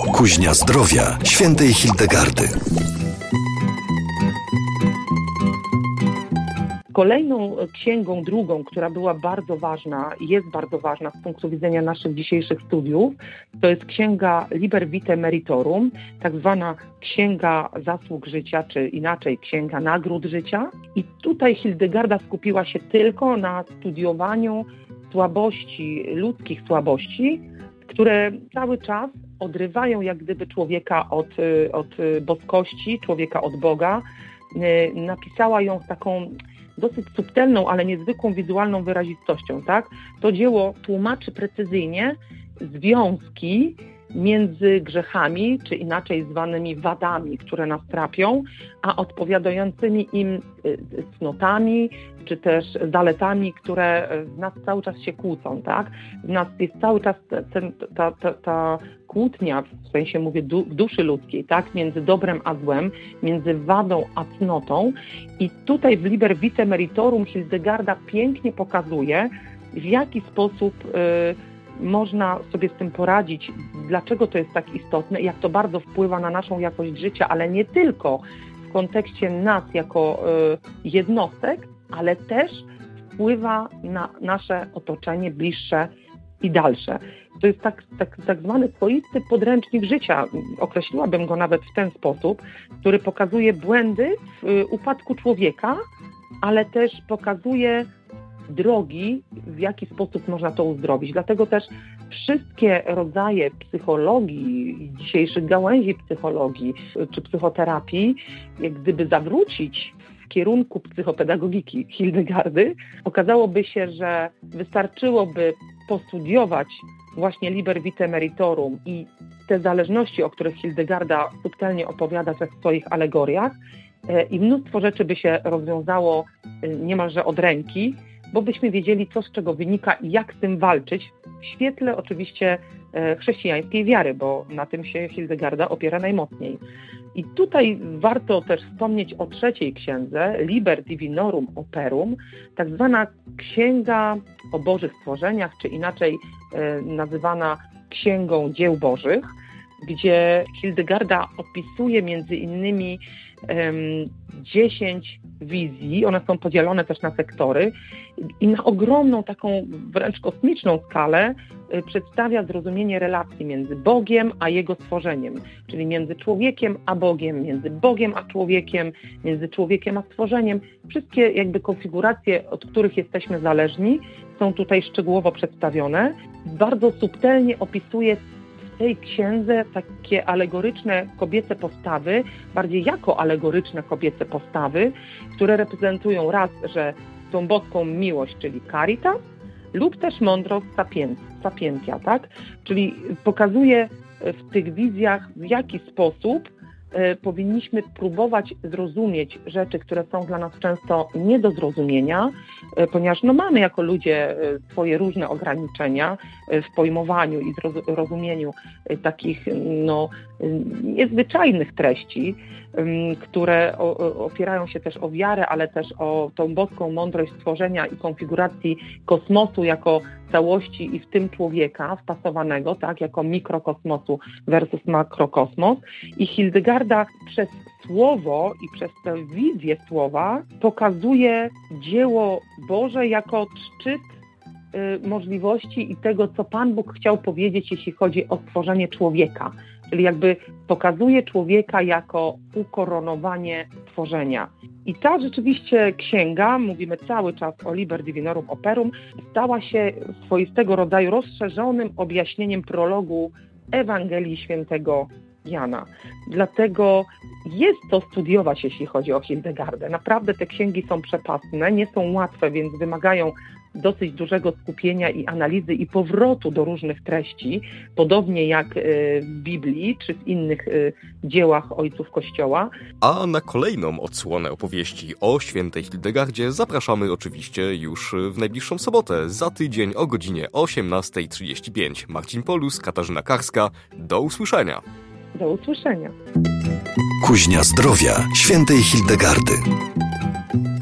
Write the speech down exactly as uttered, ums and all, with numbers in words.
Kuźnia Zdrowia Świętej Hildegardy. Kolejną księgą, drugą, która była bardzo ważna i jest bardzo ważna z punktu widzenia naszych dzisiejszych studiów, to jest księga Liber Vitae Meritorum, tak zwana księga zasług życia, czy inaczej księga nagród życia. I tutaj Hildegarda skupiła się tylko na studiowaniu słabości, ludzkich słabości, które cały czas odrywają jak gdyby człowieka od, od boskości, człowieka od Boga. Napisała ją z taką dosyć subtelną, ale niezwykłą wizualną wyrazistością, tak? To dzieło tłumaczy precyzyjnie związki między grzechami, czy inaczej zwanymi wadami, które nas trapią, a odpowiadającymi im cnotami, czy też zaletami, które w nas cały czas się kłócą, tak? W nas jest cały czas ten, ta, ta, ta kłótnia, w sensie mówię du, w duszy ludzkiej, tak? Między dobrem a złem, między wadą a cnotą. I tutaj w Liber Vitae Meritorum Hildegarda pięknie pokazuje, w jaki sposób y, można sobie z tym poradzić, dlaczego to jest tak istotne, jak to bardzo wpływa na naszą jakość życia, ale nie tylko w kontekście nas jako y, jednostek, ale też wpływa na nasze otoczenie bliższe i dalsze. To jest tak, tak, tak zwany swoisty podręcznik życia, określiłabym go nawet w ten sposób, który pokazuje błędy w y, upadku człowieka, ale też pokazuje drogi, w jaki sposób można to uzdrowić. Dlatego też wszystkie rodzaje psychologii, dzisiejszych gałęzi psychologii czy psychoterapii, jak gdyby zawrócić w kierunku psychopedagogiki Hildegardy, okazałoby się, że wystarczyłoby postudiować właśnie Liber Vitae Meritorum i te zależności, o których Hildegarda subtelnie opowiada we swoich alegoriach, i mnóstwo rzeczy by się rozwiązało niemalże od ręki, bo byśmy wiedzieli, co z czego wynika i jak z tym walczyć, w świetle oczywiście chrześcijańskiej wiary, bo na tym się Hildegarda opiera najmocniej. I tutaj warto też wspomnieć o trzeciej księdze, Liber Divinorum Operum, tak zwana księga o Bożych stworzeniach, czy inaczej e, nazywana Księgą Dzieł Bożych, gdzie Hildegarda opisuje między innymi dziesięć wizji, one są podzielone też na sektory i na ogromną, taką wręcz kosmiczną skalę y, przedstawia zrozumienie relacji między Bogiem a Jego stworzeniem, czyli między człowiekiem a Bogiem, między Bogiem a człowiekiem, między człowiekiem a stworzeniem. Wszystkie jakby konfiguracje, od których jesteśmy zależni, są tutaj szczegółowo przedstawione. Bardzo subtelnie opisuje w tej księdze takie alegoryczne kobiece postawy, bardziej jako alegoryczne kobiece postawy, które reprezentują raz, że tą boską miłość, czyli caritas, lub też mądrość sapientia, tak? Czyli pokazuje w tych wizjach, w jaki sposób y, powinniśmy próbować zrozumieć rzeczy, które są dla nas często nie do zrozumienia, y, ponieważ no, mamy jako ludzie y, swoje różne ograniczenia y, w pojmowaniu i zrozumieniu y, takich no, y, niezwyczajnych treści, y, które o, opierają się też o wiarę, ale też o tą boską mądrość stworzenia i konfiguracji kosmosu jako całości i w tym człowieka wpasowanego, tak, jako mikrokosmosu versus makrokosmos. I Hildegarda przez słowo i przez tę wizję słowa pokazuje dzieło Boże jako szczyt y, możliwości i tego, co Pan Bóg chciał powiedzieć, jeśli chodzi o stworzenie człowieka. Czyli jakby pokazuje człowieka jako ukoronowanie tworzenia. I ta rzeczywiście księga, mówimy cały czas o Liber Divinorum Operum, stała się swoistego rodzaju rozszerzonym objaśnieniem prologu Ewangelii Świętego Jana. Dlatego jest to studiować, jeśli chodzi o Hildegardę. Naprawdę te księgi są przepastne, nie są łatwe, więc wymagają dosyć dużego skupienia i analizy i powrotu do różnych treści, podobnie jak w Biblii czy w innych dziełach ojców Kościoła. A na kolejną odsłonę opowieści o świętej Hildegardzie zapraszamy oczywiście już w najbliższą sobotę, za tydzień o godzinie osiemnasta trzydzieści pięć. Marcin Polus, Katarzyna Karska. Do usłyszenia. Do usłyszenia. Kuźnia Zdrowia Świętej Hildegardy.